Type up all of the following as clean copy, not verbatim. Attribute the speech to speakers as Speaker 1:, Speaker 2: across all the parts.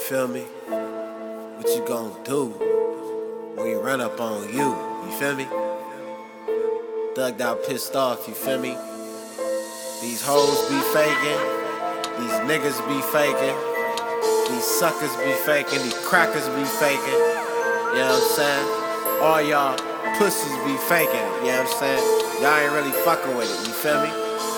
Speaker 1: feel me? What you gon' do when we run up on you? You feel me? Thugged out, pissed off, you feel me? These hoes be faking, these niggas be faking, these suckers be faking, these crackers be faking. You know what I'm saying? All y'all pussies be faking, you know what I'm saying? Y'all ain't really fucking with it, you feel me?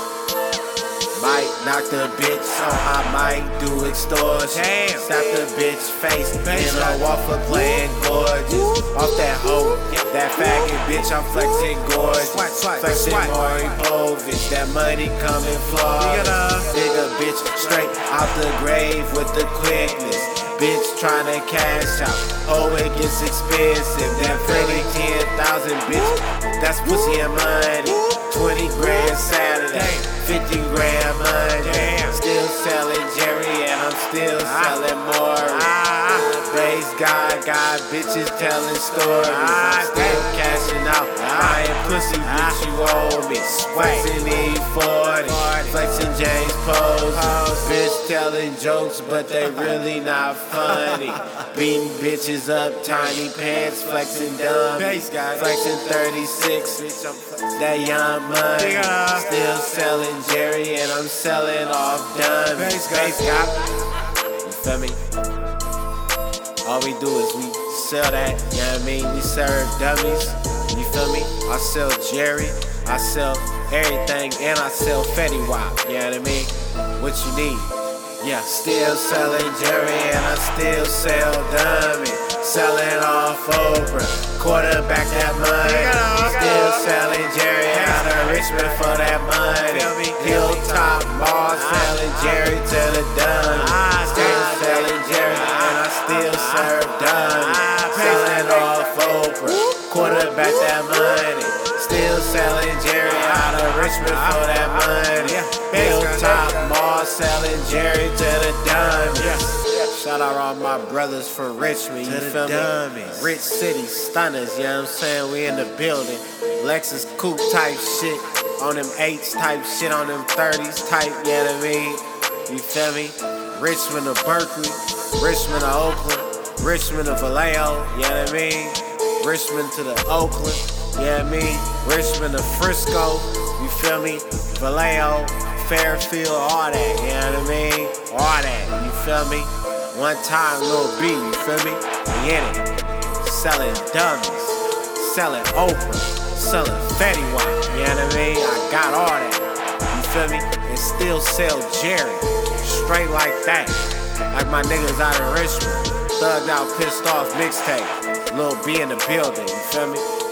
Speaker 1: Might knock the bitch, so I might do extortion. Damn. Slap the bitch face, and I walk for playing gorgeous. Off that hoe, that faggot bitch, I'm flexing gorgeous. Flexing Maury Povich, that money coming flawless. Nigga bitch, straight out the grave with the quickness. Bitch tryna cash out, oh it gets expensive. That pretty 10,000 bitch, that's pussy and money. 20 grand Saturday, 50 grand Monday. Still selling Jerry and I'm still selling more. Base got bitches telling stories. I'm still cashing out, buying pussy bitch you owe me. Flexing E40, flexing James Pose. Bitch telling jokes but they really not funny. Beating bitches up, tiny pants, flexing dummies. Flexing 36, that young money. Still selling Jerry and I'm selling off dummies. You feel me? All we do is we sell that, you know what I mean? We serve dummies, you feel me? I sell Jerry, I sell everything, and I sell Fetty Wap, you know what I mean? What you need? Yeah, still selling Jerry and I still sell dummy. Selling off Oprah, quarterback that money. Still selling Jerry out of Richmond for that money. Hilltop Mall, selling Jerry to the dummy. Still selling Jerry and I still serve dummy. Selling off Oprah, quarterback that money. Still selling Jerry out of Richmond for that money. Hilltop Mall, selling Jerry to the dummies. Shout out all my brothers from Richmond, you feel me? Rich City Stunners, you know what I'm saying? We in the building. Lexus coupe type shit, on them 8s type shit, on them 30s type, you know what I mean? You feel me? Richmond to Berkeley, Richmond to Oakland, Richmond to Vallejo, you know what I mean? Richmond to the Oakland, you know what I mean? Richmond to Frisco, you feel me? Vallejo, Fairfield, all that, you know what I mean? All that, you feel me? One time, Lil B, you feel me? We in it. Selling dummies, selling Oprah, selling Fetty Wap, you know what I mean? I got all that, you feel me? And still sell Jerry, straight like that. Like my niggas out in Richmond. Thugged out, pissed off mixtape. Lil B in the building, you feel me?